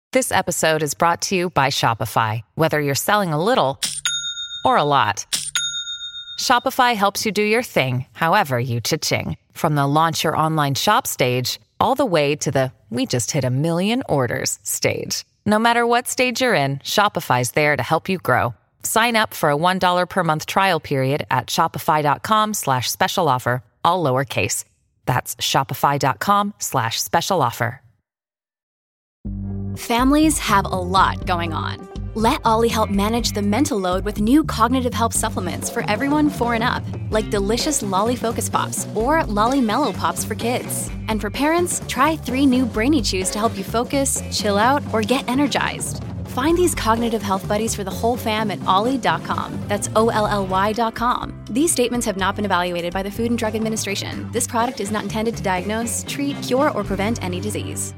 This episode is brought to you by Shopify. Whether you're selling a little or a lot, Shopify helps you do your thing, however you cha-ching. From the launch your online shop stage, all the way to the we just hit 1 million orders stage. No matter what stage you're in, Shopify's there to help you grow. Sign up for a $1 per month trial period at shopify.com/special offer, all lowercase. That's shopify.com/special offer. Families have a lot going on. Let Ollie help manage the mental load with new cognitive help supplements for everyone 4 and up, like delicious Lolly Focus Pops or Lolly Mellow Pops for kids. And for parents, try 3 new Brainy Chews to help you focus, chill out, or get energized. Find these cognitive health buddies for the whole fam at ollie.com. That's OLLY.com. These statements have not been evaluated by the Food and Drug Administration. This product is not intended to diagnose, treat, cure, or prevent any disease.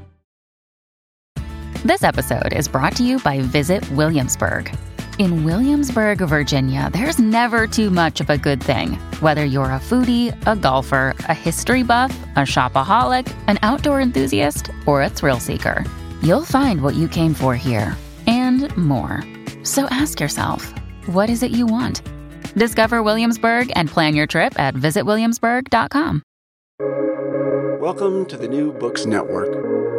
This episode is brought to you by Visit Williamsburg. In Williamsburg, Virginia, there's never too much of a good thing. Whether you're a foodie, a golfer, a history buff, a shopaholic, an outdoor enthusiast, or a thrill seeker, you'll find what you came for here and more. So ask yourself, what is it you want? Discover Williamsburg and plan your trip at visitwilliamsburg.com. Welcome to the New Books Network.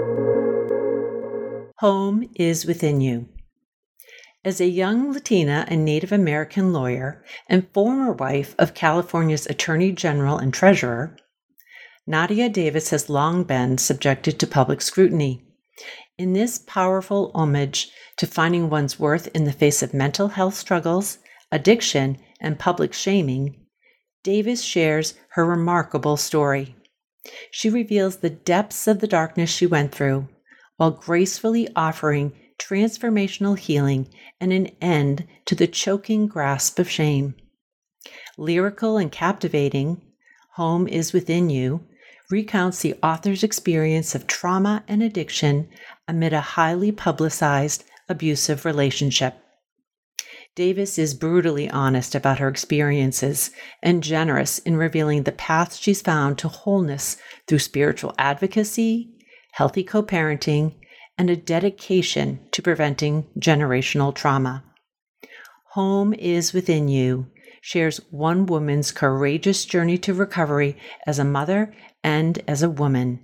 Home is Within You. As a young Latina and Native American lawyer and former wife of California's Attorney General and Treasurer, Nadia Davis has long been subjected to public scrutiny. In this powerful homage to finding one's worth in the face of mental health struggles, addiction, and public shaming, Davis shares her remarkable story. She reveals the depths of the darkness she went through, while gracefully offering transformational healing and an end to the choking grasp of shame. Lyrical and captivating, Home is Within You recounts the author's experience of trauma and addiction amid a highly publicized, abusive relationship. Davis is brutally honest about her experiences and generous in revealing the path she's found to wholeness through spiritual advocacy, healthy co-parenting, and a dedication to preventing generational trauma. Home is Within You shares one woman's courageous journey to recovery as a mother and as a woman.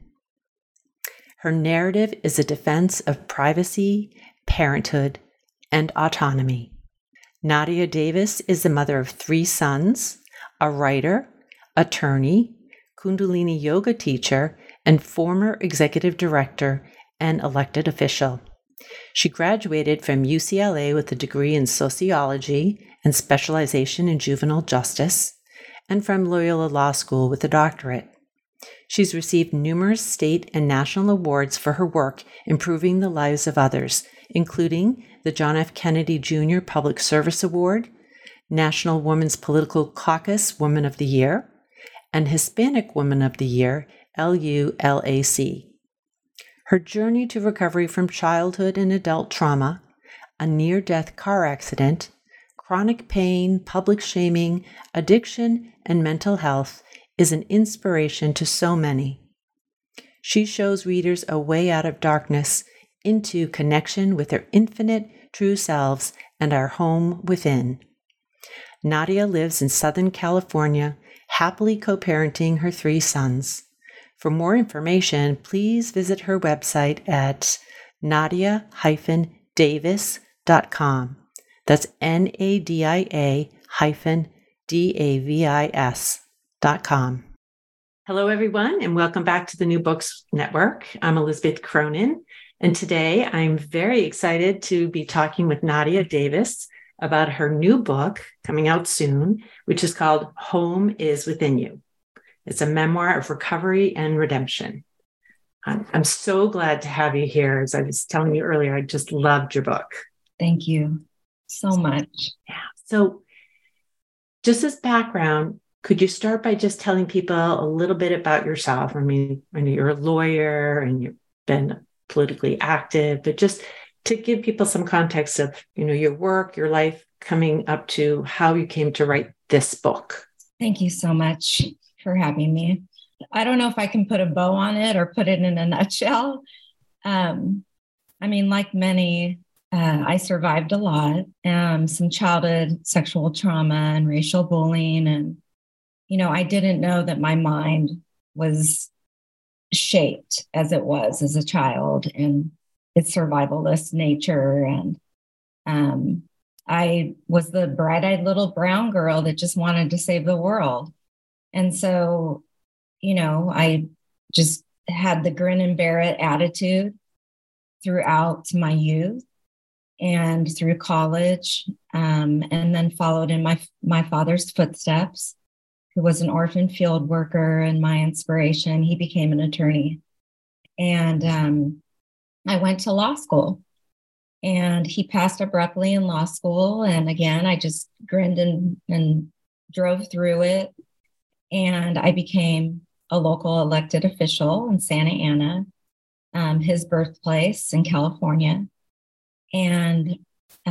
Her narrative is a defense of privacy, parenthood, and autonomy. Nadia Davis is the mother of 3 sons, a writer, attorney, Kundalini yoga teacher, and former executive director and elected official. She graduated from UCLA with a degree in sociology and specialization in juvenile justice, and from Loyola Law School with a doctorate. She's received numerous state and national awards for her work improving the lives of others, including the John F. Kennedy Jr. Public Service Award, National Women's Political Caucus Woman of the Year, and Hispanic Woman of the Year, LULAC. Her journey to recovery from childhood and adult trauma, a near-death car accident, chronic pain, public shaming, addiction, and mental health is an inspiration to so many. She shows readers a way out of darkness into connection with their infinite true selves and our home within. Nadia lives in Southern California, happily co-parenting her 3 sons. For more information, please visit her website at nadia-davis.com. That's NADIA-DAVIS.com. Hello, everyone, and welcome back to the New Books Network. I'm Elizabeth Cronin, and today I'm very excited to be talking with Nadia Davis about her new book coming out soon, which is called Home is Within You. It's a memoir of recovery and redemption. I'm so glad to have you here. As I was telling you earlier, I just loved your book. Thank you so much. Yeah. So just as background, could you start by just telling people a little bit about yourself? I mean, I know you're a lawyer and you've been politically active, but just to give people some context of, your work, your life coming up to how you came to write this book. Thank you so much for having me. I don't know if I can put a bow on it or put it in a nutshell. I mean, like many, I survived a lot, some childhood sexual trauma and racial bullying. And, I didn't know that my mind was shaped as it was as a child and its survivalist nature. And I was the bright-eyed little brown girl that just wanted to save the world. And so, I just had the grin and bear it attitude throughout my youth and through college, and then followed in my father's footsteps, who was an orphan field worker and my inspiration. He became an attorney. And I went to law school, and he passed abruptly in law school. And again, I just grinned and drove through it. And I became a local elected official in Santa Ana, his birthplace in California. And,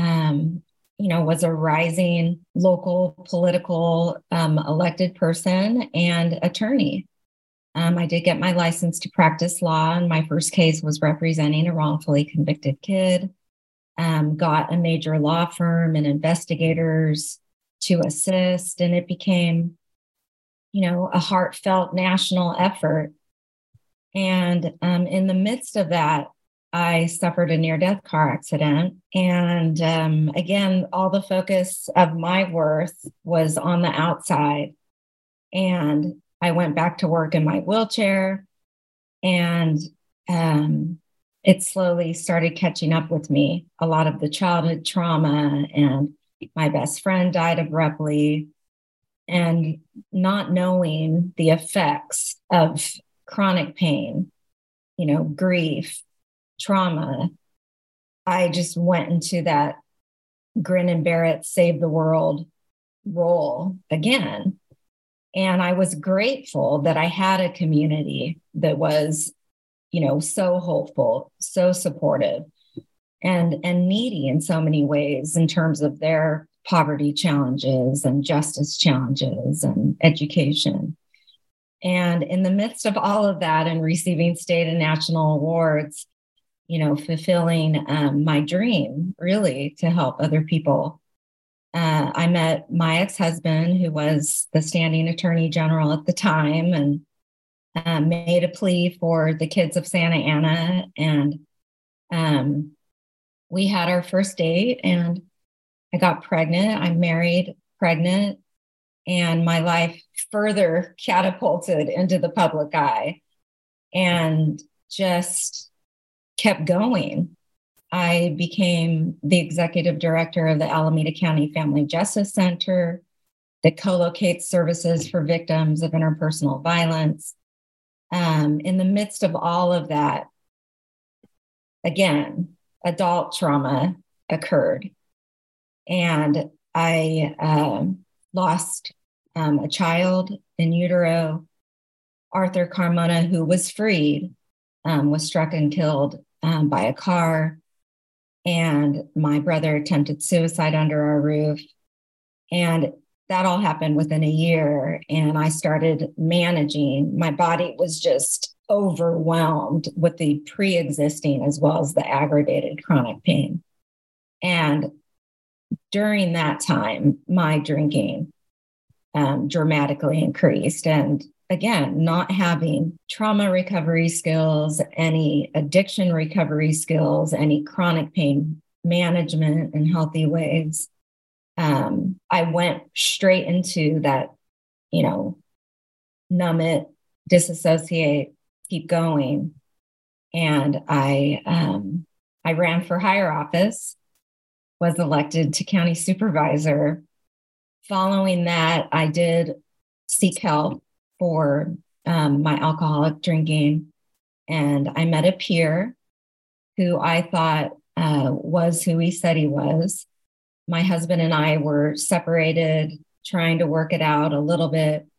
was a rising local political elected person and attorney. I did get my license to practice law, and my first case was representing a wrongfully convicted kid. Got a major law firm and investigators to assist, and it became, a heartfelt national effort. And in the midst of that, I suffered a near-death car accident. And again, all the focus of my worth was on the outside. And I went back to work in my wheelchair, and it slowly started catching up with me. A lot of the childhood trauma, and my best friend died abruptly, and not knowing the effects of chronic pain, grief, trauma, I just went into that grin and bear it, save the world role again. And I was grateful that I had a community that was, so hopeful, so supportive, and needy in so many ways in terms of their poverty challenges and justice challenges and education. And in the midst of all of that and receiving state and national awards, fulfilling my dream, really, to help other people. I met my ex-husband, who was the standing attorney general at the time, and made a plea for the kids of Santa Ana. And we had our first date, and I got pregnant. I married pregnant, and my life further catapulted into the public eye and just kept going. I became the executive director of the Alameda County Family Justice Center that co-locates services for victims of interpersonal violence. In the midst of all of that, again, adult trauma occurred. And I lost a child in utero. Arthur Carmona, who was freed, was struck and killed by a car. And my brother attempted suicide under our roof. And that all happened within a year. And I started managing. My body was just overwhelmed with the pre-existing as well as the aggravated chronic pain. And during that time, my drinking dramatically increased. And again, not having trauma recovery skills, any addiction recovery skills, any chronic pain management in healthy ways, I went straight into that, numb it, disassociate, keep going. And I ran for higher office, was elected to county supervisor. Following that, I did seek help for my alcoholic drinking. And I met a peer who I thought was who he said he was. My husband and I were separated, trying to work it out a little bit.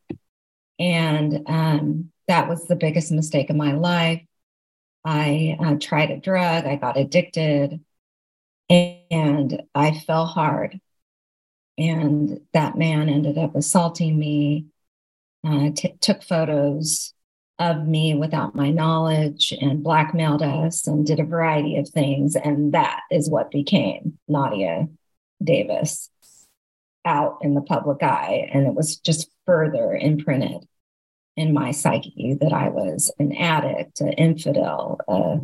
And that was the biggest mistake of my life. I tried a drug, I got addicted, and I fell hard. And that man ended up assaulting me, took photos of me without my knowledge and blackmailed us and did a variety of things. And that is what became Nadia Davis out in the public eye. And it was just further imprinted in my psyche that I was an addict, an infidel,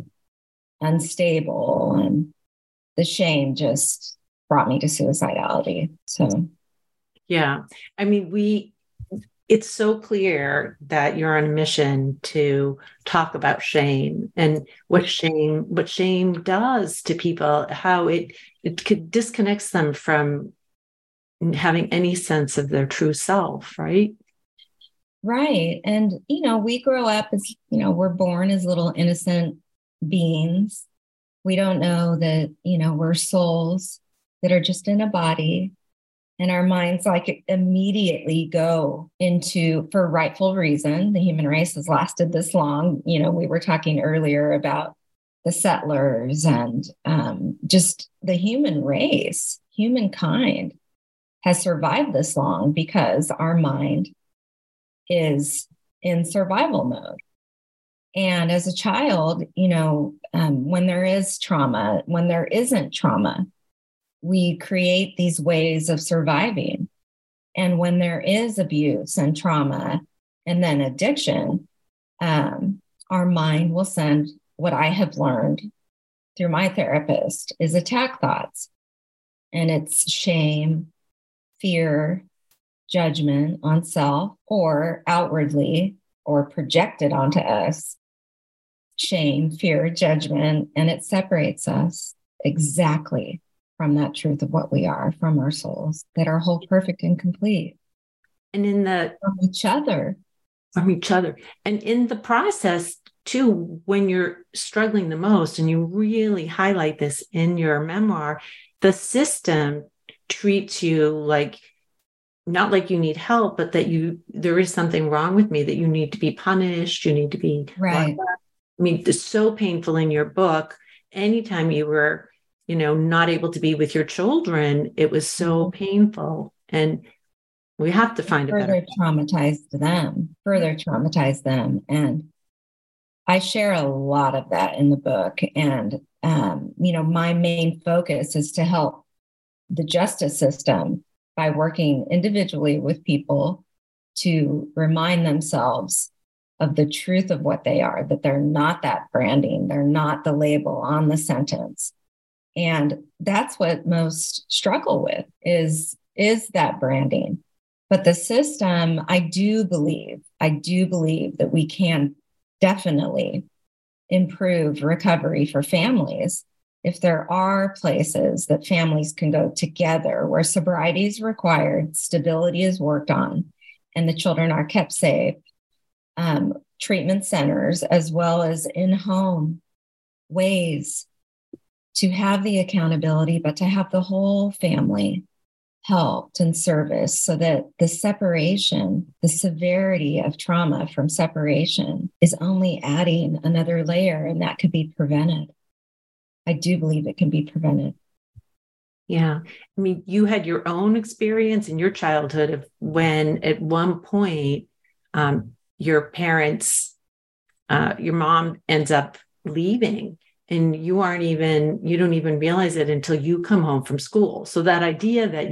unstable, and the shame just brought me to suicidality. So, yeah, I mean, it's so clear that you're on a mission to talk about shame and what shame does to people, how it disconnects them from having any sense of their true self, right? Right. And, we grow up as, we're born as little innocent beings. We don't know that, we're souls that are just in a body. And our minds immediately go into, for rightful reason, the human race has lasted this long. We were talking earlier about the settlers and just the human race, humankind has survived this long because our mind is in survival mode. And as a child, when there is trauma, when there isn't trauma, we create these ways of surviving. And when there is abuse and trauma and then addiction, our mind will send what I have learned through my therapist is attack thoughts. And it's shame, fear, judgment on self, or outwardly or projected onto us, shame, fear, judgment, and it separates us exactly from that truth of what we are, from our souls that are whole, perfect, and complete. And from each other. And in the process, too, when you're struggling the most, and you really highlight this in your memoir, the system treats you like, not like you need help, but that there is something wrong with me, that you need to be punished, you need to be right. I mean, it's so painful in your book. Anytime you were, not able to be with your children, it was so painful. And we have to find further traumatize them. And I share a lot of that in the book. And, my main focus is to help the justice system by working individually with people to remind themselves of the truth of what they are, that they're not that branding, they're not the label on the sentence. And that's what most struggle with is that branding. But the system, I do believe that we can definitely improve recovery for families if there are places that families can go together where sobriety is required, stability is worked on, and the children are kept safe, treatment centers, as well as in-home ways to have the accountability, but to have the whole family helped and serviced so that the separation, the severity of trauma from separation is only adding another layer, and that could be prevented. I do believe it can be prevented. Yeah. I mean, you had your own experience in your childhood of when at one point your parents, your mom ends up leaving, and you don't even realize it until you come home from school. So that idea that,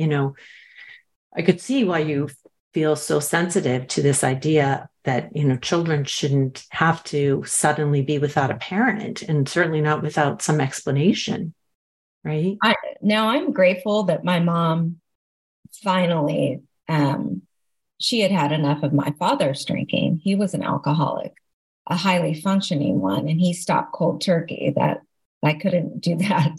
I could see why you feel so sensitive to this idea that, children shouldn't have to suddenly be without a parent, and certainly not without some explanation. Right. Now I'm grateful that my mom finally, she had enough of my father's drinking. He was an alcoholic, a highly functioning one, and he stopped cold turkey. That I couldn't do that.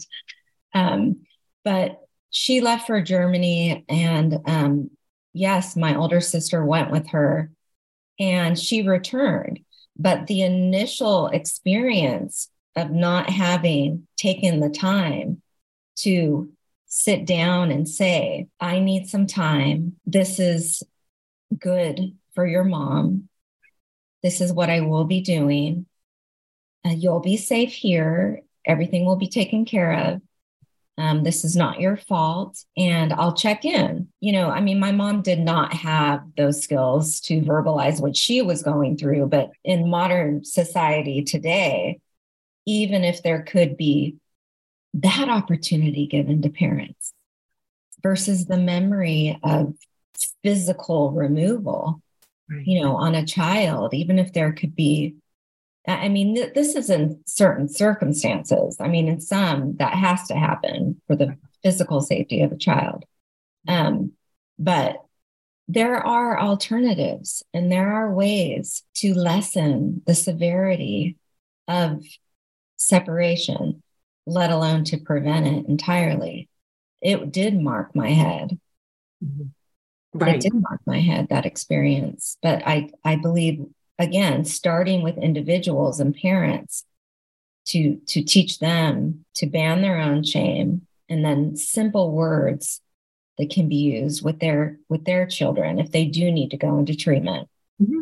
But she left for Germany, and yes, my older sister went with her, and she returned. But the initial experience of not having taken the time to sit down and say, I need some time. This is good for your mom. This is what I will be doing. You'll be safe here. Everything will be taken care of. This is not your fault. And I'll check in. I mean, my mom did not have those skills to verbalize what she was going through. But in modern society today, even if there could be that opportunity given to parents versus the memory of physical removal, Right. On a child, even if there could be, I mean, this is in certain circumstances. I mean, in some that has to happen for the physical safety of a child. But there are alternatives and there are ways to lessen the severity of separation, let alone to prevent it entirely. It did mark my head. Mhm. Right. It did mark my head, that experience. But I believe, again, starting with individuals and parents to teach them to ban their own shame, and then simple words that can be used with their children if they do need to go into treatment. Mm-hmm.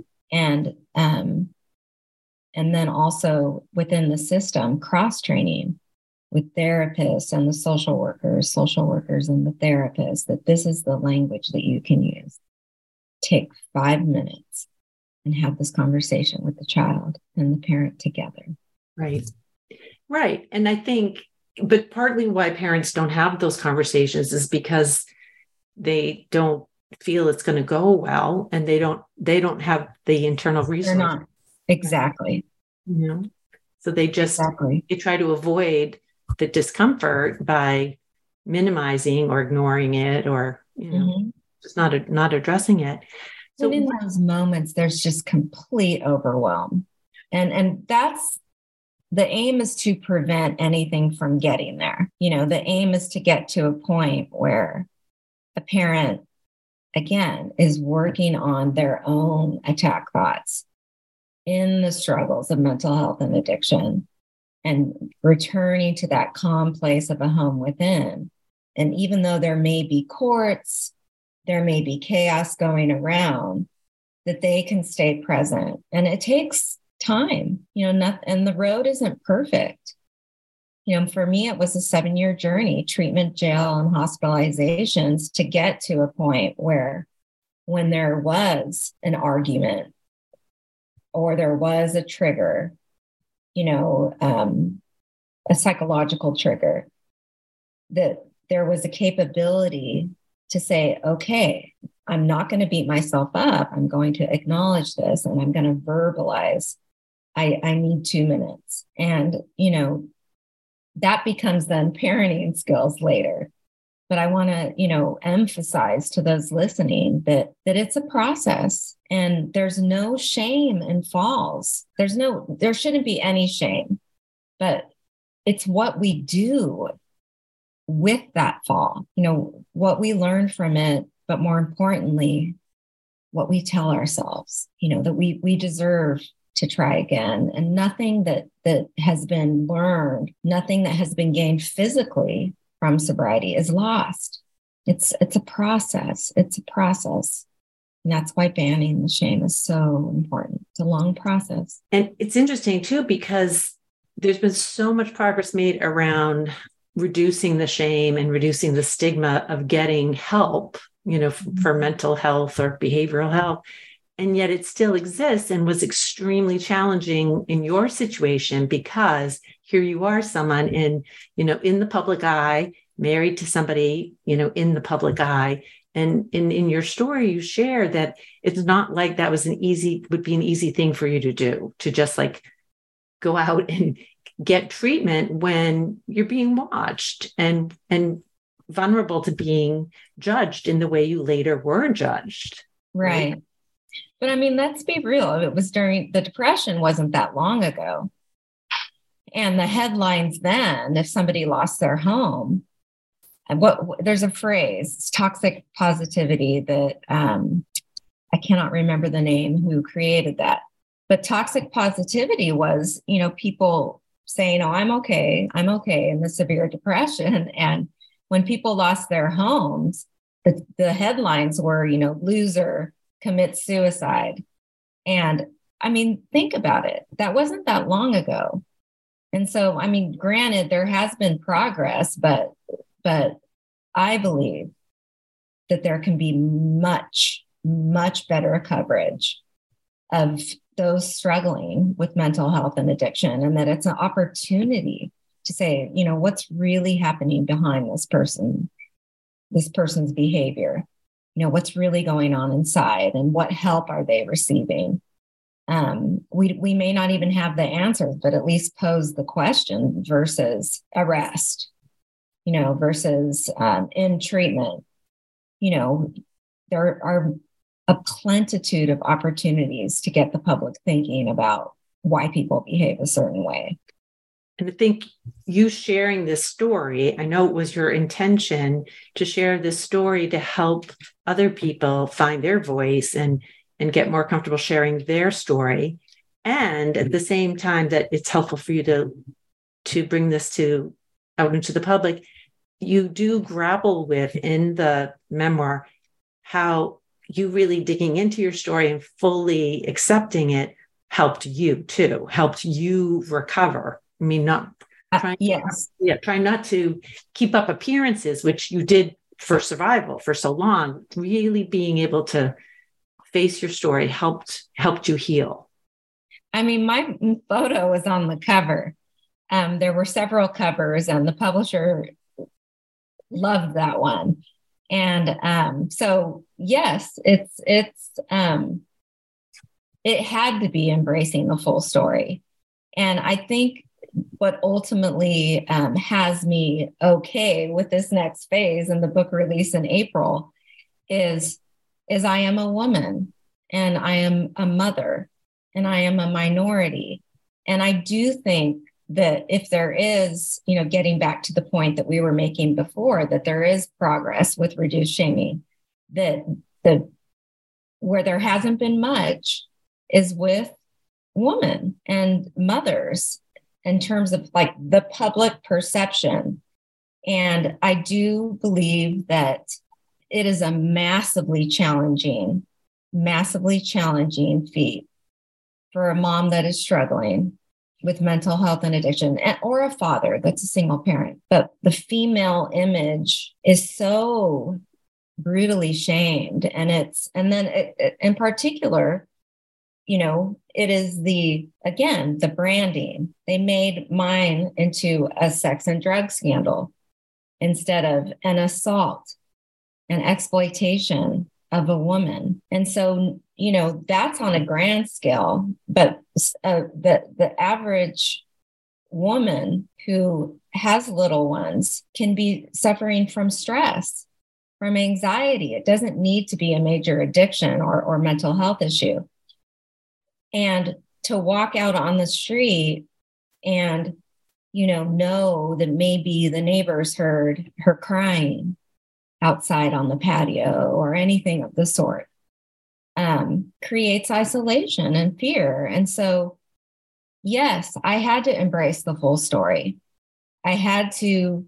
And then also within the system, cross-training with therapists and the social workers and the therapists, that this is the language that you can use. Take 5 minutes and have this conversation with the child and the parent together. Right. Right. And I think, but partly why parents don't have those conversations is because they don't feel it's going to go well, and they don't have the internal resources. They're not. Exactly. So they just, they try to avoid the discomfort by minimizing or ignoring it, or, just not addressing it. So in those moments, there's just complete overwhelm. And that's, the aim is to prevent anything from getting there. The aim is to get to a point where a parent, again, is working on their own attack thoughts in the struggles of mental health and addiction, and returning to that calm place of a home within. And even though there may be courts, there may be chaos going around, that they can stay present. And it takes time, and the road isn't perfect. For me, it was a 7-year journey, treatment, jail, and hospitalizations, to get to a point where, when there was an argument or there was a trigger, a psychological trigger, that there was a capability to say, okay, I'm not going to beat myself up. I'm going to acknowledge this, and I'm going to verbalize. I need 2 minutes. And, that becomes then parenting skills later. But I want to, emphasize to those listening that it's a process, and there's no shame in falls. There shouldn't be any shame, but it's what we do with that fall, what we learn from it, but more importantly, what we tell ourselves, that we deserve to try again. And nothing that has been learned, nothing that has been gained physically from sobriety is lost. It's a process. It's a process. And that's why banning the shame is so important. It's a long process. And it's interesting too, because there's been so much progress made around reducing the shame and reducing the stigma of getting help, for mental health or behavioral health. And yet it still exists, and was extremely challenging in your situation, because here you are, someone in the public eye, married to somebody, in the public eye. And in your story, you share that it's not like that would be an easy thing for you to do, to just like go out and get treatment when you're being watched and vulnerable to being judged in the way you later were judged. Right. But I mean, let's be real. It was during the Depression, wasn't that long ago. And the headlines then, if somebody lost their home, there's a phrase, it's toxic positivity, that I cannot remember the name who created that. But toxic positivity was, people saying, oh, I'm okay in the severe depression. And when people lost their homes, the headlines were, loser commits suicide. And I mean, think about it. That wasn't that long ago. And so, I mean, granted, there has been progress, but But I believe that there can be much, much better coverage of those struggling with mental health and addiction, and that it's an opportunity to say, what's really happening behind this person's behavior, what's really going on inside, and what help are they receiving? We may not even have the answers, but at least pose the question versus arrest, versus in treatment. There are a plentitude of opportunities to get the public thinking about why people behave a certain way. And I think you sharing this story, I know it was your intention to share this story to help other people find their voice and get more comfortable sharing their story. And at the same time that it's helpful for you to bring this out into the public, you do grapple with in the memoir how you really digging into your story and fully accepting it helped you recover. I mean, trying not to keep up appearances, which you did for survival for so long. Really being able to face your story helped you heal. I mean, my photo was on the cover. There were several covers, and the publisher loved that one. And so, yes, it had to be embracing the full story. And I think what ultimately has me okay with this next phase and the book release in April is I am a woman, and I am a mother, and I am a minority. And I do think that if there is, getting back to the point that we were making before, that there is progress with reduced shaming, that where there hasn't been much is with women and mothers in terms of like the public perception. And I do believe that it is a massively challenging feat for a mom that is struggling with mental health and addiction, or a father that's a single parent. But the female image is so brutally shamed. And in particular, it is the branding. They made mine into a sex and drug scandal instead of an assault, an exploitation of a woman. And so, that's on a grand scale, but the average woman who has little ones can be suffering from stress, from anxiety. It doesn't need to be a major addiction or mental health issue. And to walk out on the street and, know that maybe the neighbors heard her crying outside on the patio or anything of the sort, creates isolation and fear. And so, yes, I had to embrace the full story. I had to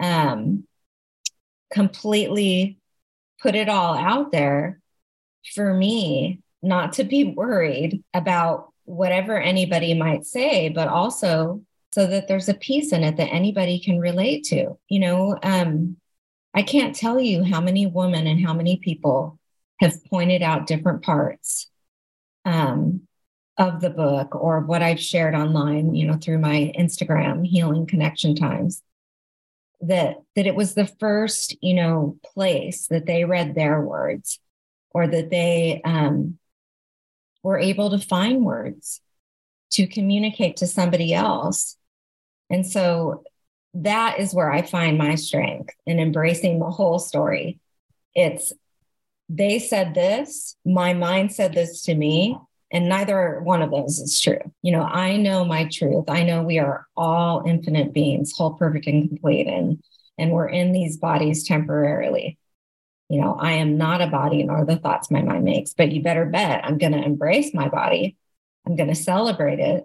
completely put it all out there for me, not to be worried about whatever anybody might say, but also so that there's a piece in it that anybody can relate to. I can't tell you how many women and how many people have pointed out different parts of the book or what I've shared online, through my Instagram, Healing Connection Times, that it was the first, place that they read their words, or that they were able to find words to communicate to somebody else. And so that is where I find my strength in embracing the whole story. It's, they said this, my mind said this to me, and neither one of those is true. I know my truth. I know we are all infinite beings, whole, perfect, and complete, and we're in these bodies temporarily. I am not a body nor the thoughts my mind makes, but you better bet I'm going to embrace my body. I'm going to celebrate it.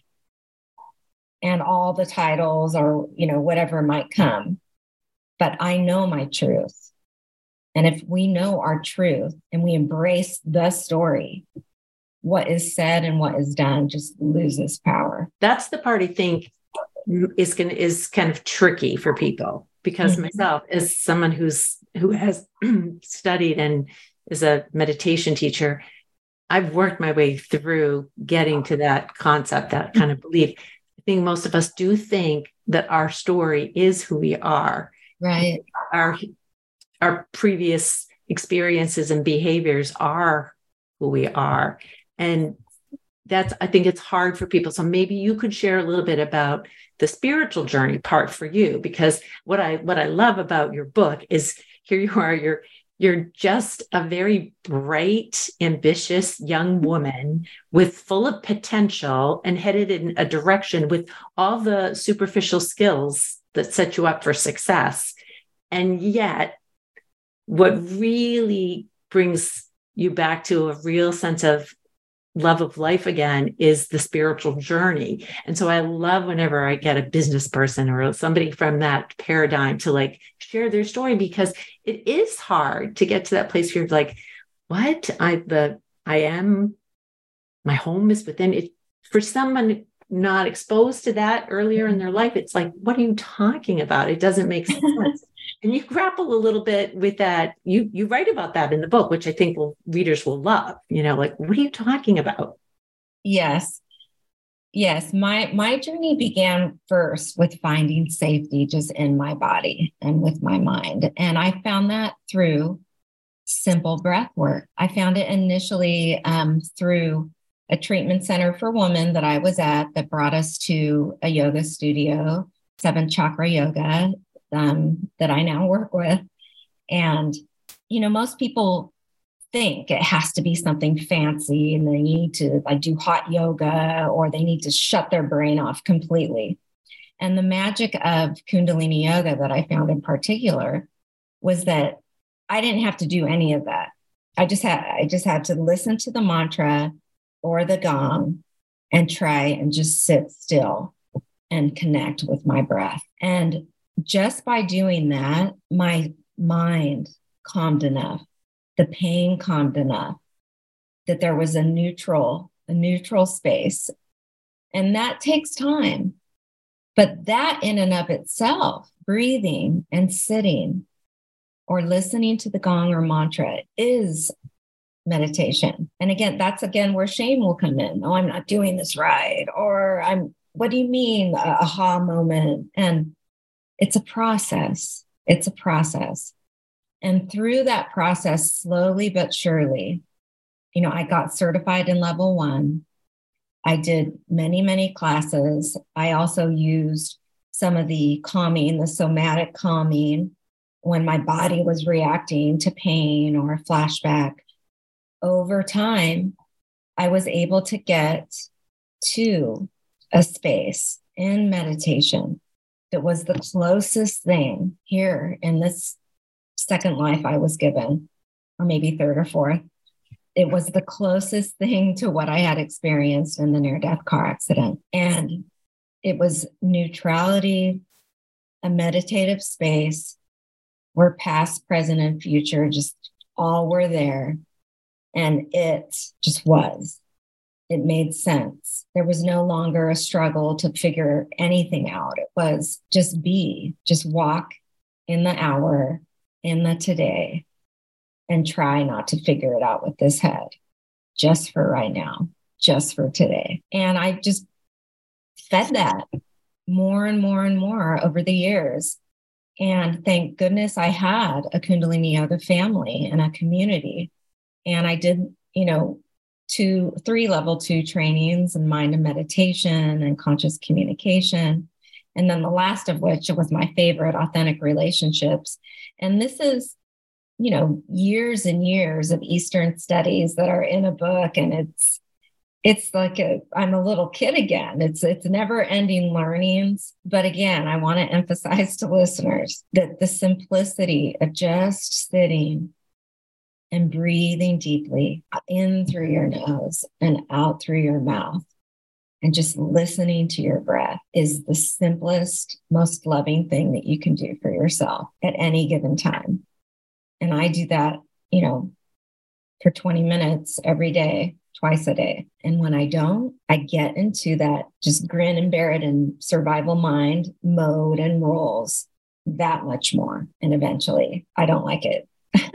And all the titles or, whatever might come. But I know my truth. And if we know our truth and we embrace the story, what is said and what is done just loses power. That's the part I think is kind of tricky for people. because myself, as someone who has studied and is a meditation teacher, I've worked my way through getting to that concept, that kind of belief. I think most of us do think that our story is who we are. Right. Our previous experiences and behaviors are who we are. And I think it's hard for people. So maybe you could share a little bit about the spiritual journey part for you, because what I love about your book is here you are, you're just a very bright, ambitious young woman full of potential and headed in a direction with all the superficial skills that set you up for success. And yet, what really brings you back to a real sense of love of life again is the spiritual journey. And so I love whenever I get a business person or somebody from that paradigm to share their story, because it is hard to get to that place where you're like, what? My home is within it. For someone not exposed to that earlier in their life, it's like, what are you talking about? It doesn't make sense. And you grapple a little bit with that. You write about that in the book, which I think readers will love. What are you talking about? Yes. My journey began first with finding safety just in my body and with my mind. And I found that through simple breath work. I found it initially through a treatment center for women that I was at that brought us to a yoga studio, 7 Chakra Yoga, that I now work with. And, most people think it has to be something fancy and they need to do hot yoga or they need to shut their brain off completely. And the magic of Kundalini yoga that I found in particular was that I didn't have to do any of that. I just had to listen to the mantra or the gong and try and just sit still and connect with my breath. And just by doing that, my mind calmed enough, the pain calmed enough, that there was a neutral space. And that takes time. But that in and of itself, breathing and sitting or listening to the gong or mantra is meditation. And again, that's where shame will come in. Oh, I'm not doing this right. Or what do you mean? Aha moment. And it's a process. And through that process, slowly but surely, I got certified in level 1. I did many, many classes. I also used some of the somatic calming when my body was reacting to pain or a flashback. Over time, I was able to get to a space in meditation that was the closest thing here in this second life I was given, or maybe third or fourth. It was the closest thing to what I had experienced in the near-death car accident. And it was neutrality, a meditative space where past, present, and future just all were there. And it just was. It made sense. There was no longer a struggle to figure anything out. It was just walk in the hour, in the today, and try not to figure it out with this head, just for right now, just for today. And I just fed that more and more and more over the years. And thank goodness I had a Kundalini Yoga family and a community. And I did, 3 level 2 trainings in mind and meditation and conscious communication. And then the last of which was my favorite, authentic relationships. And this is, years and years of Eastern studies that are in a book. And it's like I'm a little kid again. It's never ending learnings. But again, I want to emphasize to listeners that the simplicity of just sitting and breathing deeply in through your nose and out through your mouth and just listening to your breath is the simplest, most loving thing that you can do for yourself at any given time. And I do that, for 20 minutes every day, twice a day. And when I don't, I get into that just grin and bear it in survival mind mode and roles that much more. And eventually I don't like it.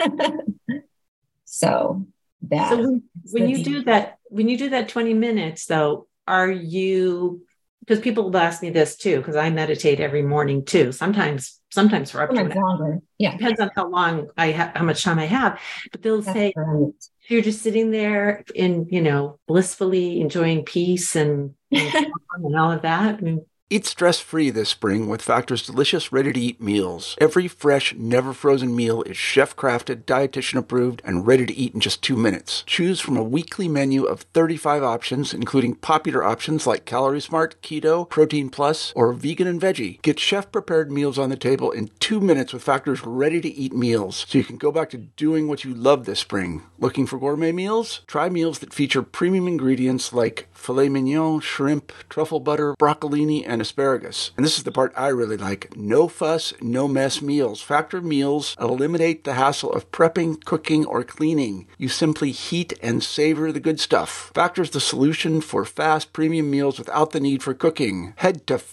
So when you do that 20 minutes though, are you, because people will ask me this too, because I meditate every morning too, sometimes for up to an hour. Longer. Yeah. Depends on how long how much time I have. But they'll say, right. You're just sitting there in, blissfully enjoying peace and all of that. I mean, eat stress-free this spring with Factor's delicious, ready-to-eat meals. Every fresh, never-frozen meal is chef-crafted, dietitian-approved, and ready to eat in just 2 minutes. Choose from a weekly menu of 35 options, including popular options like Calorie Smart, Keto, Protein Plus, or Vegan and Veggie. Get chef-prepared meals on the table in 2 minutes with Factor's ready-to-eat meals, so you can go back to doing what you love this spring. Looking for gourmet meals? Try meals that feature premium ingredients like filet mignon, shrimp, truffle butter, broccolini, and asparagus. And this is the part I really like. No fuss, no mess meals. Factor meals eliminate the hassle of prepping, cooking, or cleaning. You simply heat and savor the good stuff. Factor's the solution for fast premium meals without the need for cooking. Head to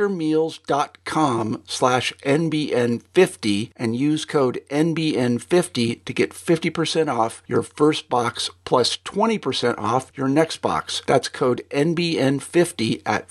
factormeals.com/NBN50 and use code NBN50 to get 50% off your first box plus 20% off your next box. That's code NBN50 at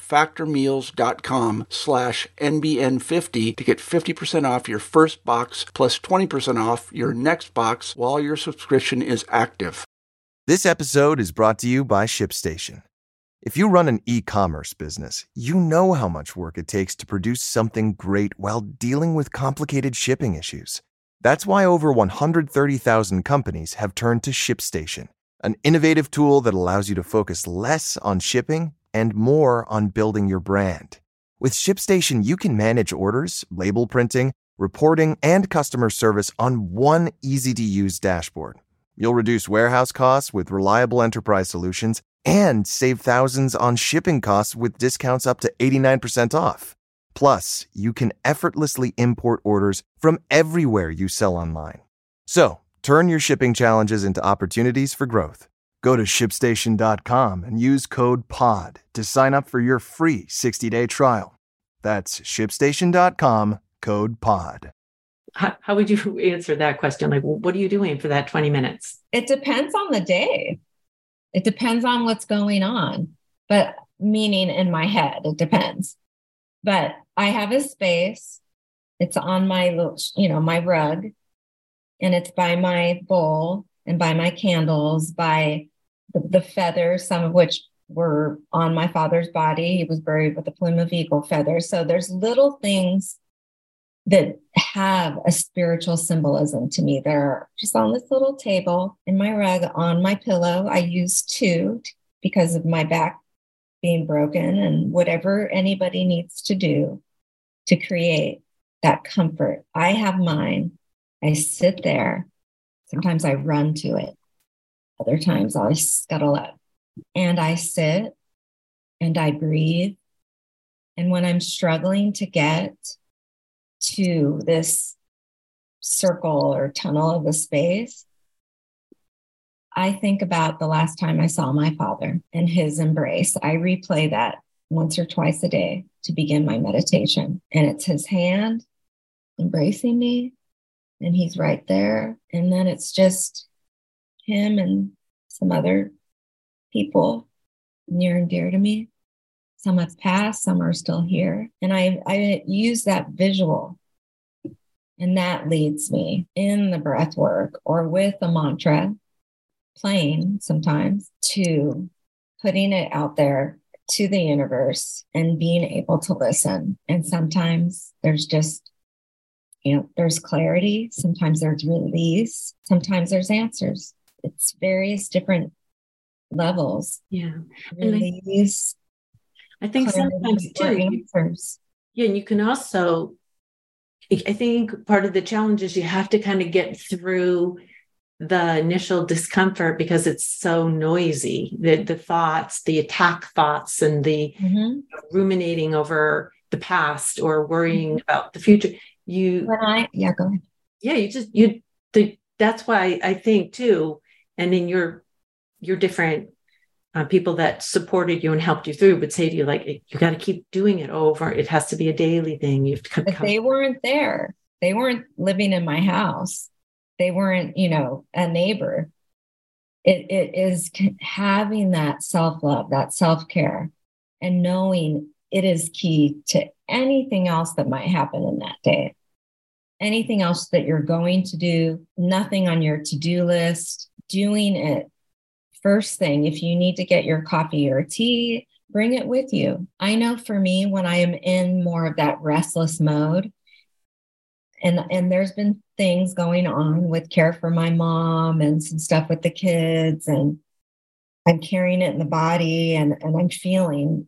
factormeals.com/NBN50 to get 50% off your first box plus 20% off your next box while your subscription is active. This episode is brought to you by ShipStation. If you run an e-commerce business, you know how much work it takes to produce something great while dealing with complicated shipping issues. That's why over 130,000 companies have turned to ShipStation, an innovative tool that allows you to focus less on shipping and more on building your brand. With ShipStation, you can manage orders, label printing, reporting, and customer service on one easy-to-use dashboard. You'll reduce warehouse costs with reliable enterprise solutions and save thousands on shipping costs with discounts up to 89% off. Plus, you can effortlessly import orders from everywhere you sell online. So, turn your shipping challenges into opportunities for growth. Go to ShipStation.com and use code POD to sign up for your free 60-day trial. That's ShipStation.com, code POD. How would you answer that question? Like, what are you doing for that 20 minutes? It depends on the day. It depends on what's going on, but meaning in my head, it depends. But I have a space. It's on my little, my rug, and it's by my bowl and by my candles, by the feathers, some of which were on my father's body. He was buried with a plume of eagle feathers. So there's little things that have a spiritual symbolism to me. They're just on this little table in my rug, on my pillow. I use two because of my back being broken, and whatever anybody needs to do to create that comfort. I have mine. I sit there. Sometimes I run to it. Other times I'll scuttle up, and I sit and I breathe. And when I'm struggling to get to this circle or tunnel of the space, I think about the last time I saw my father and his embrace. I replay that once or twice a day to begin my meditation. And it's his hand embracing me, and he's right there. And then it's just him and some other people near and dear to me. Some have passed, some are still here. And I use that visual, and that leads me in the breath work or with a mantra, playing sometimes, to putting it out there to the universe and being able to listen. And sometimes there's just, there's clarity. Sometimes there's release. Sometimes there's answers. It's various different levels. Yeah. Release. I think sometimes too, answers. Yeah, and you can also, I think part of the challenge is you have to kind of get through the initial discomfort because it's so noisy. The thoughts, the attack thoughts, and the ruminating over the past or worrying about the future. Go ahead. Yeah, that's why I think too, and in your different people that supported you and helped you through would say to you, like, you got to keep doing it over. It has to be a daily thing. You have to come. But they weren't there. They weren't living in my house. They weren't, a neighbor. It is having that self-love, that self-care, and knowing it is key to anything else that might happen in that day. Anything else that you're going to do, nothing on your to-do list, doing it first thing. If you need to get your coffee or tea, bring it with you. I know for me, when I am in more of that restless mode, and there's been things going on with care for my mom and some stuff with the kids, and I'm carrying it in the body, and I'm feeling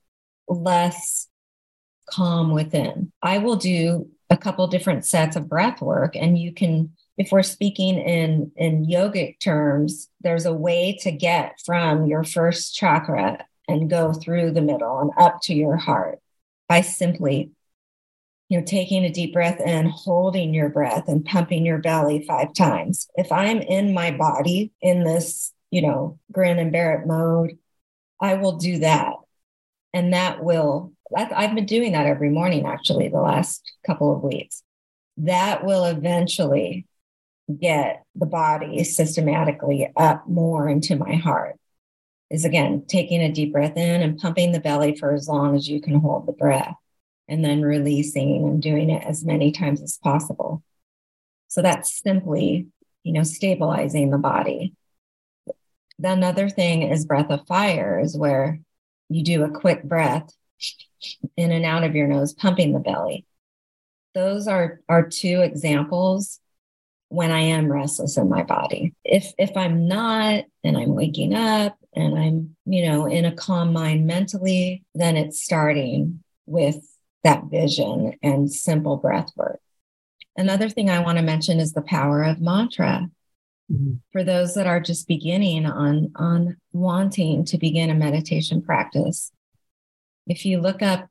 less calm within. I will do a couple different sets of breath work, and you can, if we're speaking in yogic terms, there's a way to get from your first chakra and go through the middle and up to your heart by simply, taking a deep breath in, holding your breath and pumping your belly 5 times. If I'm in my body in this, grin and bear it mode, I will do that. And I've been doing that every morning, actually, the last couple of weeks. That will eventually get the body systematically up more into my heart. Is again, taking a deep breath in and pumping the belly for as long as you can hold the breath, and then releasing and doing it as many times as possible. So that's simply, stabilizing the body. Another thing is breath of fire, is where you do a quick breath in and out of your nose, pumping the belly. Those are 2 examples when I am restless in my body. If I'm not, and I'm waking up and I'm, in a calm mind mentally, then it's starting with that vision and simple breath work. Another thing I want to mention is the power of mantra. Mm-hmm. For those that are just beginning on wanting to begin a meditation practice. If you look up,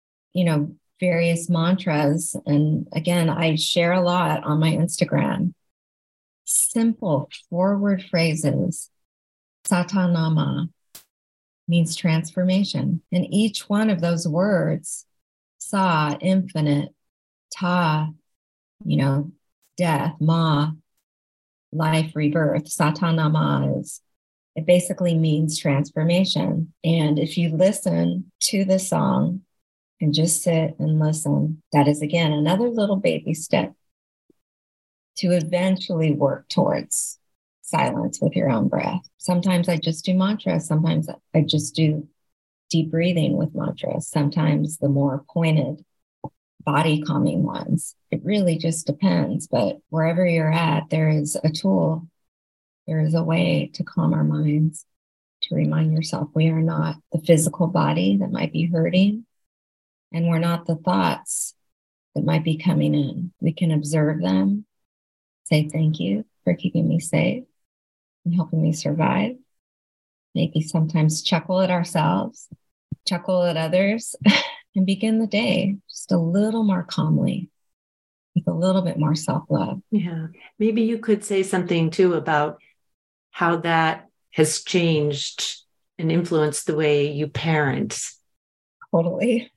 various mantras, and again, I share a lot on my Instagram, simple forward phrases. Satanama means transformation. And each one of those words, Sa, infinite, Ta, death, Ma, life, rebirth. Satanama it basically means transformation. And if you listen to the song and just sit and listen, that is, again, another little baby step to eventually work towards silence with your own breath. Sometimes I just do mantras. Sometimes I just do deep breathing with mantras. Sometimes the more pointed body calming ones. It really just depends. But wherever you're at, there is a tool. There is a way to calm our minds, to remind yourself we are not the physical body that might be hurting, and we're not the thoughts that might be coming in. We can observe them, say thank you for keeping me safe and helping me survive. Maybe sometimes chuckle at ourselves, chuckle at others, and begin the day just a little more calmly, with a little bit more self-love. Yeah. Maybe you could say something too about how that has changed and influenced the way you parent. Totally.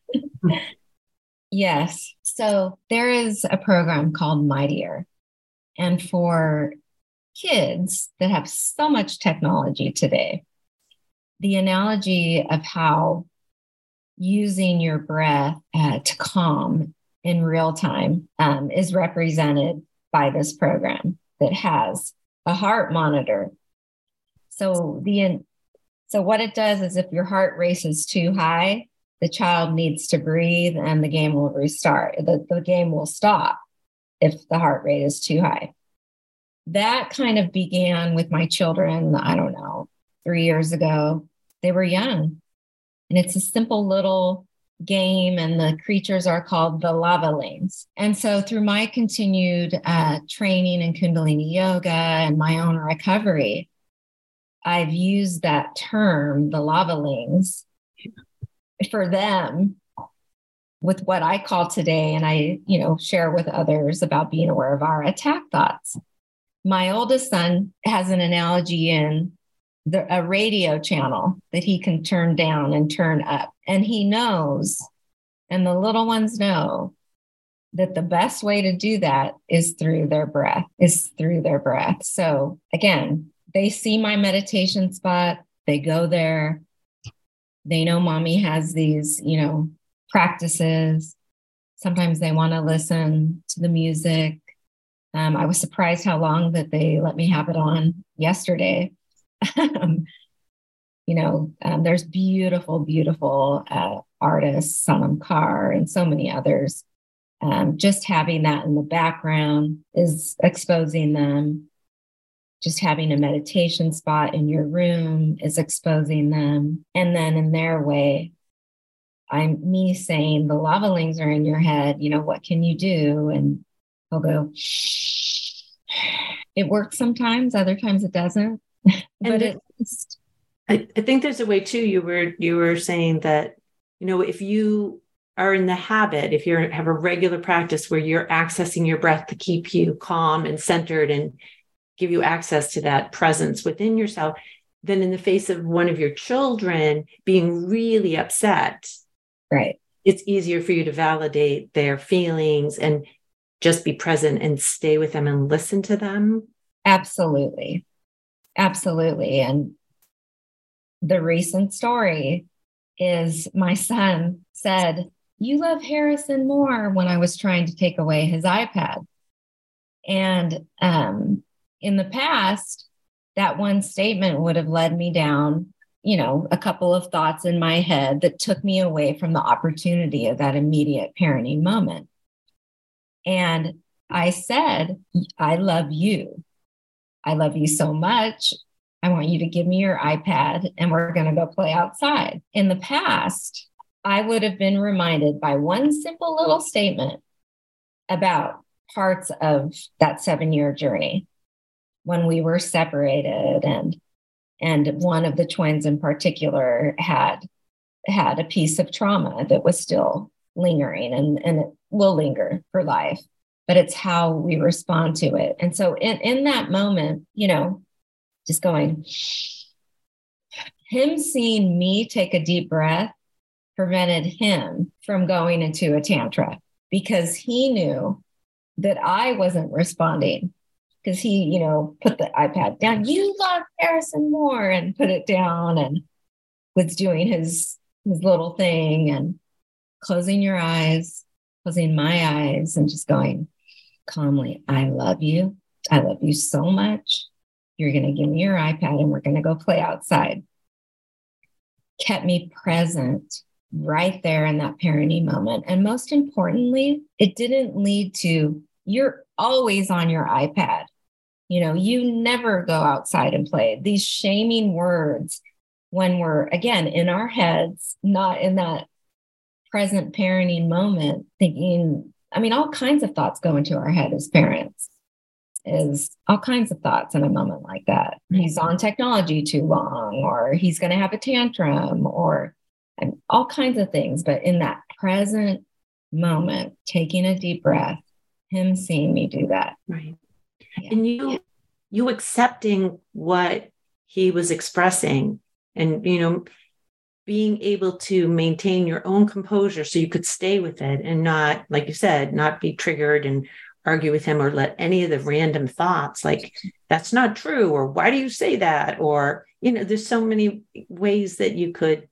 Yes. So there is a program called Mightier. And for kids that have so much technology today, the analogy of how using your breath to calm in real time is represented by this program that has a heart monitor. So what it does is, if your heart races too high, the child needs to breathe and the game will restart. The game will stop if the heart rate is too high. That kind of began with my children, 3 years ago. They were young. And it's a simple little game, and the creatures are called the lavalings. And so through my continued training in Kundalini Yoga and my own recovery, I've used that term, the lavalings, for them with what I call today, and I, share with others about being aware of our attack thoughts. My oldest son has an analogy in a radio channel that he can turn down and turn up. And he knows, and the little ones know, that the best way to do that is through their breath, So again, they see my meditation spot, they go there, they know mommy has these, practices. Sometimes they want to listen to the music. I was surprised how long that they let me have it on yesterday. There's beautiful, beautiful artists, Sanam Kaur and so many others. Just having that in the background is exposing them. Just having a meditation spot in your room is exposing them. And then in their way, me saying, the lavalings are in your head, what can you do? And they'll go, it works sometimes, other times it doesn't. But I think there's a way too, you were saying that, if you are in the habit, if you have a regular practice where you're accessing your breath to keep you calm and centered and give you access to that presence within yourself, then in the face of one of your children being really upset, right, it's easier for you to validate their feelings and just be present and stay with them and listen to them. Absolutely. Absolutely. And the recent story is my son said, "You love Harrison more," when I was trying to take away his iPad. And in the past, that one statement would have led me down, a couple of thoughts in my head that took me away from the opportunity of that immediate parenting moment. And I said, "I love you. I love you so much. I want you to give me your iPad and we're going to go play outside." In the past, I would have been reminded by one simple little statement about parts of that 7-year journey when we were separated, and one of the twins in particular had a piece of trauma that was still lingering, and it will linger for life, but it's how we respond to it. And so in that moment, just going, him seeing me take a deep breath prevented him from going into a tantrum, because he knew that I wasn't responding, because he, put the iPad down. "You love Harrison more," and put it down and was doing his little thing and closing my eyes and just going calmly, "I love you. I love you so much. You're going to give me your iPad and we're going to go play outside." Kept me present right there in that parenting moment. And most importantly, it didn't lead to, "You're always on your iPad. You never go outside and play." These shaming words when we're, again, in our heads, not in that present parenting moment, thinking, all kinds of thoughts go into our head as parents. Is all kinds of thoughts in a moment like that. He's on technology too long, or he's going to have a tantrum, and all kinds of things. But in that present moment, taking a deep breath, him seeing me do that. Right. Yeah. And you accepting what he was expressing, and, being able to maintain your own composure so you could stay with it and not, like you said, not be triggered and argue with him or let any of the random thoughts like, "That's not true," or "Why do you say that?" Or, there's so many ways that you could,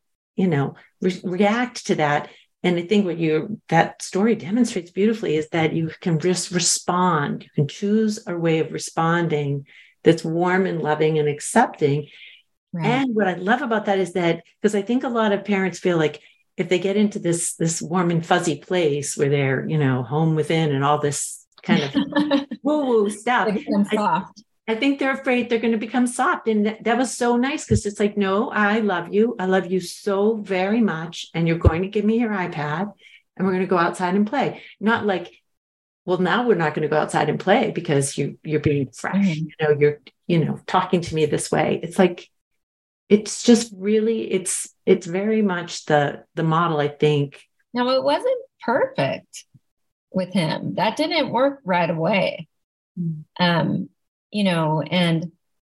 react to that. And I think what that story demonstrates beautifully is that you can just respond. You can choose a way of responding that's warm and loving and accepting. Right. And what I love about that is that, because I think a lot of parents feel like if they get into this warm and fuzzy place where they're, home within and all this kind of woo-woo stuff, I think they're afraid they're going to become soft. And that was so nice, because it's like, "No, I love you. I love you so very much. And you're going to give me your iPad and we're going to go outside and play." Not like, "Well, now we're not going to go outside and play because you're being fresh. You're talking to me this way." It's like, it's just really, it's very much the model, I think. Now, it wasn't perfect with him. That didn't work right away. And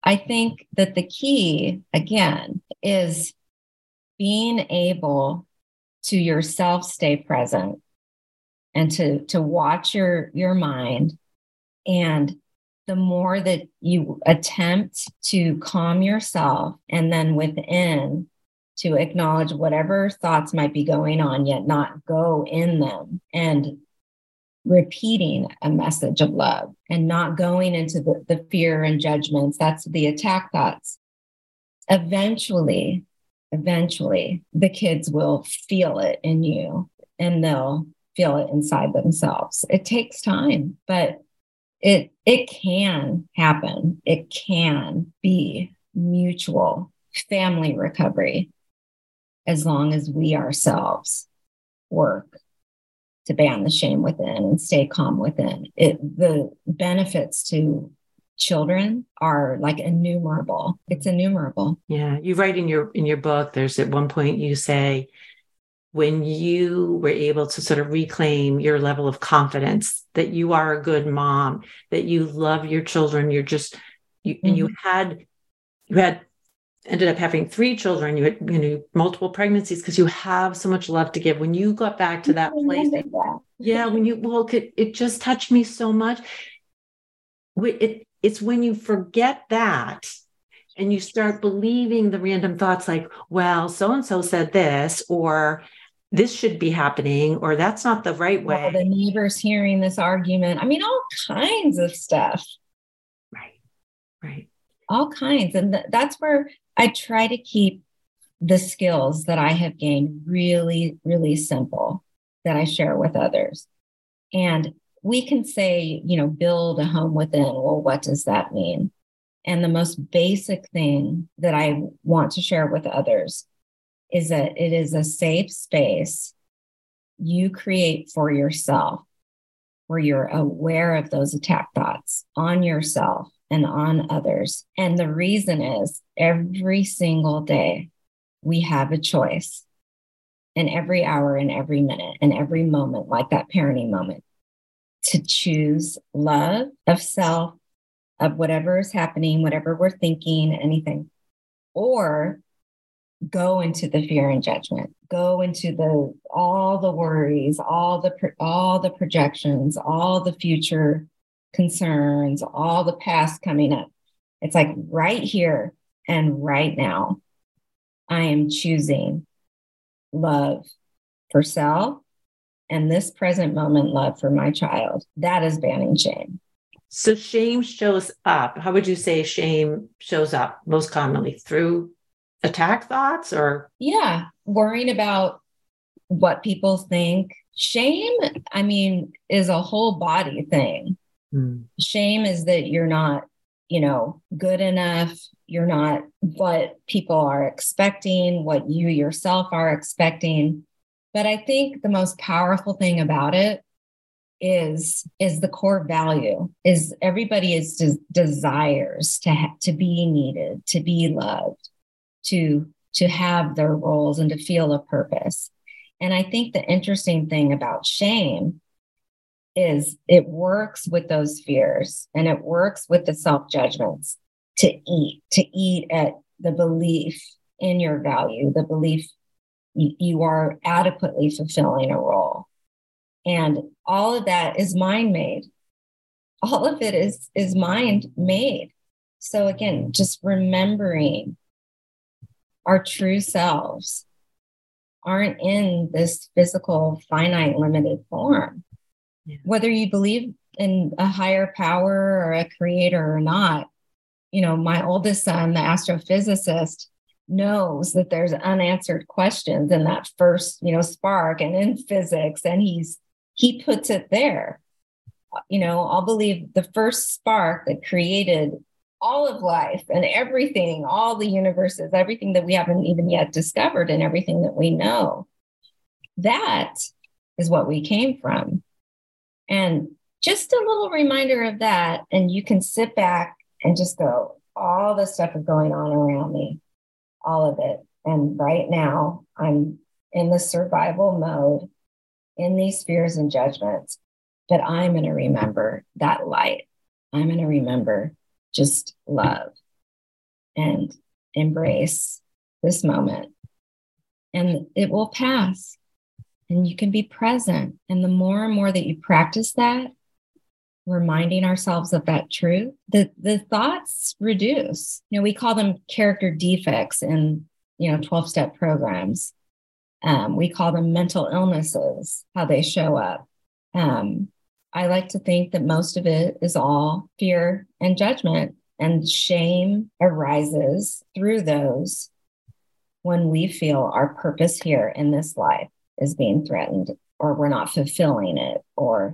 I think that the key, again, is being able to yourself stay present and to watch your mind. And the more that you attempt to calm yourself and then within to acknowledge whatever thoughts might be going on, yet not go in them, and repeating a message of love and not going into the fear and judgments, that's the attack thoughts. Eventually, the kids will feel it in you and they'll feel it inside themselves. It takes time, but it can happen. It can be mutual family recovery as long as we ourselves work to ban the shame within and stay calm within. The benefits to children are like innumerable. It's innumerable. Yeah. You write in your book, there's at one point you say, when you were able to sort of reclaim your level of confidence that you are a good mom, that you love your children, and you ended up having 3 children, you had multiple pregnancies because you have so much love to give. When you got back to that place, it just touched me so much. It's when you forget that and you start believing the random thoughts like, well, so-and-so said this, or this should be happening, or that's not the right way. Well, the neighbors hearing this argument. I mean, all kinds of stuff. Right. All kinds. And that's where I try to keep the skills that I have gained really, really simple that I share with others. And we can say, build a home within. Well, what does that mean? And the most basic thing that I want to share with others is that it is a safe space you create for yourself, where you're aware of those attack thoughts on yourself and on others. And the reason is every single day we have a choice, and every hour and every minute and every moment, like that parenting moment, to choose love of self, of whatever is happening, whatever we're thinking, anything, or go into the fear and judgment, go into all the worries, all the projections, all the future concerns, all the past coming up. It's like right here and right now, I am choosing love for self and this present moment love for my child. That is banning shame. So shame shows up. How would you say shame shows up most commonly? Through attack thoughts or? Yeah, worrying about what people think. Shame, is a whole body thing. Shame is that you're not, good enough. You're not what people are expecting, what you yourself are expecting. But I think the most powerful thing about it is the core value is everybody desires to be needed, to be loved, to have their roles and to feel a purpose. And I think the interesting thing about shame is it works with those fears and it works with the self-judgments to eat at the belief in your value, the belief you are adequately fulfilling a role. And all of that is mind-made. All of it is mind-made. So again, just remembering our true selves aren't in this physical, finite, limited form. Yeah. Whether you believe in a higher power or a creator or not, my oldest son, the astrophysicist, knows that there's unanswered questions in that first, spark and in physics, and he puts it there. I'll believe the first spark that created all of life and everything, all the universes, everything that we haven't even yet discovered and everything that we know. That is what we came from. And just a little reminder of that. And you can sit back and just go, all the stuff is going on around me, all of it. And right now I'm in the survival mode in these fears and judgments, but I'm going to remember that light. I'm going to remember just love. and embrace this moment. And it will pass, and you can be present. And the more and more that you practice that, reminding ourselves of that truth, the thoughts reduce. We call them character defects in 12-step programs. We call them mental illnesses, how they show up. I like to think that most of it is all fear and judgment, and shame arises through those when we feel our purpose here in this life is being threatened, or we're not fulfilling it, or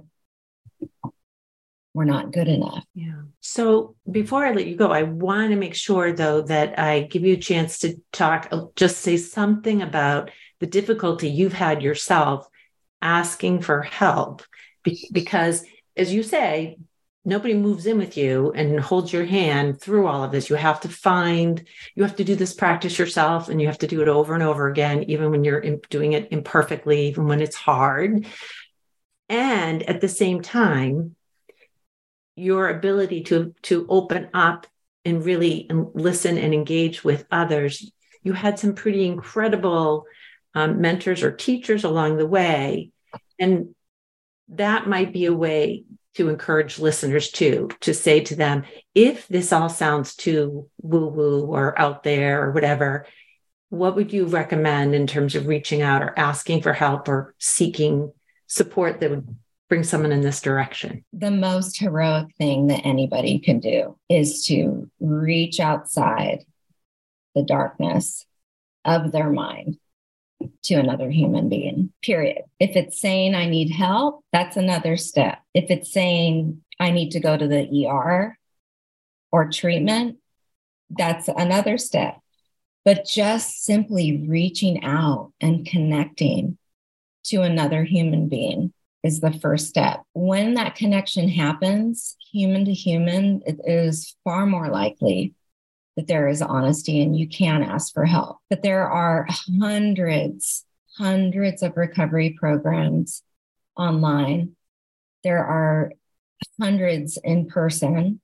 we're not good enough. Yeah. So before I let you go, I want to make sure, though, that I give you a chance to talk, just say something about the difficulty you've had yourself asking for help. Because, as you say, nobody moves in with you and holds your hand through all of this. You have to do this practice yourself, and you have to do it over and over again, even when you're doing it imperfectly, even when it's hard. And at the same time, your ability to open up and really listen and engage with others. You had some pretty incredible mentors or teachers along the way. And that might be a way to encourage listeners to say to them, if this all sounds too woo-woo or out there or whatever, what would you recommend in terms of reaching out or asking for help or seeking support that would bring someone in this direction? The most heroic thing that anybody can do is to reach outside the darkness of their mind to another human being, period. If it's saying I need help, that's another step. If it's saying I need to go to the ER or treatment, that's another step. But just simply reaching out and connecting to another human being is the first step. When that connection happens, human to human, it is far more likely that there is honesty and you can ask for help. But there are hundreds of recovery programs online. There are hundreds in person.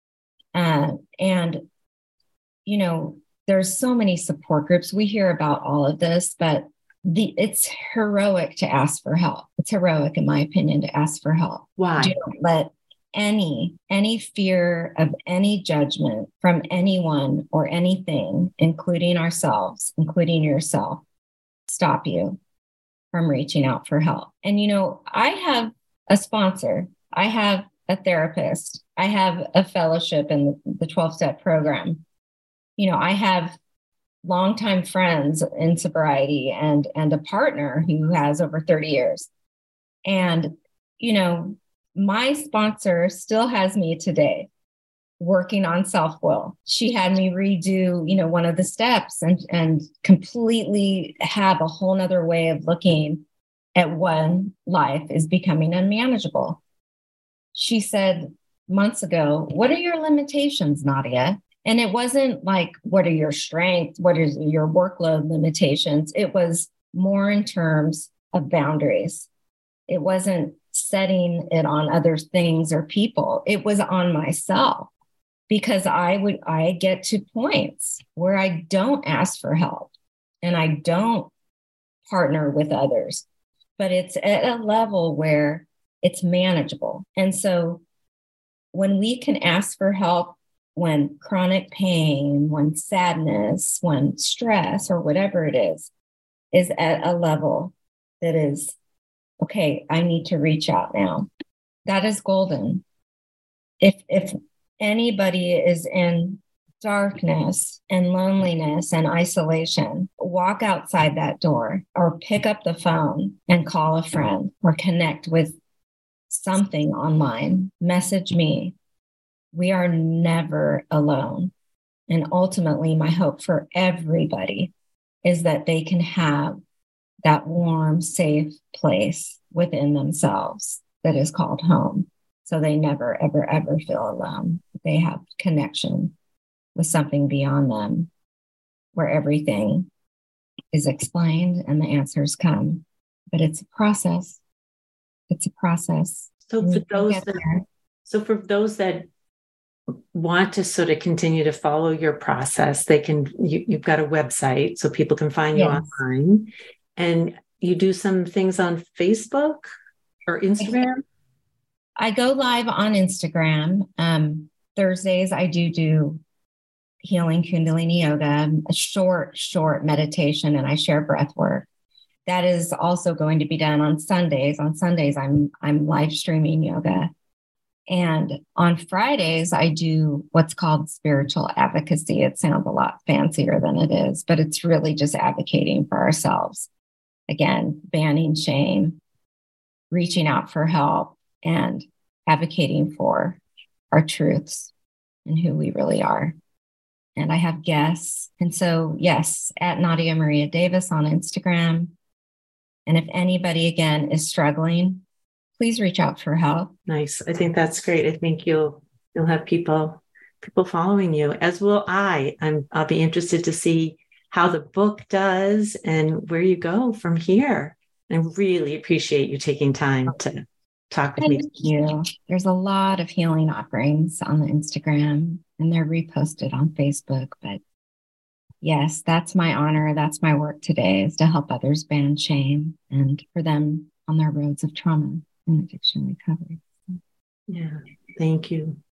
There's so many support groups. We hear about all of this, but it's heroic to ask for help. It's heroic, in my opinion, to ask for help. Why? Don't let any fear of any judgment from anyone or anything, including ourselves, including yourself, stop you from reaching out for help. And, I have a sponsor. I have a therapist. I have a fellowship in the 12-step program. I have longtime friends in sobriety and a partner who has over 30 years. And, my sponsor still has me today working on self-will. She had me redo, one of the steps and completely have a whole nother way of looking at when life is becoming unmanageable. She said months ago, what are your limitations, Nadia? And it wasn't like, what are your strengths? What is your workload limitations? It was more in terms of boundaries. It wasn't setting it on other things or people. It was on myself, because I get to points where I don't ask for help and I don't partner with others, but it's at a level where it's manageable. And so when we can ask for help, when chronic pain, when sadness, when stress, or whatever it is at a level that is, okay, I need to reach out now, that is golden. If anybody is in darkness and loneliness and isolation, walk outside that door or pick up the phone and call a friend or connect with something online. Message me. We are never alone. And ultimately, my hope for everybody is that they can have that warm, safe place within themselves that is called home. So they never, ever, ever feel alone. They have connection with something beyond them where everything is explained and the answers come. But it's a process. It's a process. So for those that want to sort of continue to follow your process, they can, you've got a website so people can find you online, and you do some things on Facebook or Instagram. I go live on Instagram. Thursdays, I do healing Kundalini yoga, a short meditation, and I share breath work. That is also going to be done on Sundays. On Sundays, I'm live streaming yoga. And on Fridays, I do what's called spiritual advocacy. It sounds a lot fancier than it is, but it's really just advocating for ourselves. Again, banning shame, reaching out for help, and advocating for our truths and who we really are. And I have guests. And so, yes, at Nadia Maria Davis on Instagram. And if anybody, again, is struggling, please reach out for help. Nice. I think that's great. I think you'll have people following you, as will I. I'll be interested to see how the book does and where you go from here. I really appreciate you taking time to talk with me. Thank you. There's a lot of healing offerings on the Instagram, and they're reposted on Facebook. But yes, that's my honor. That's my work today, is to help others ban shame and for them on their roads of trauma and addiction recovery. Yeah. Thank you.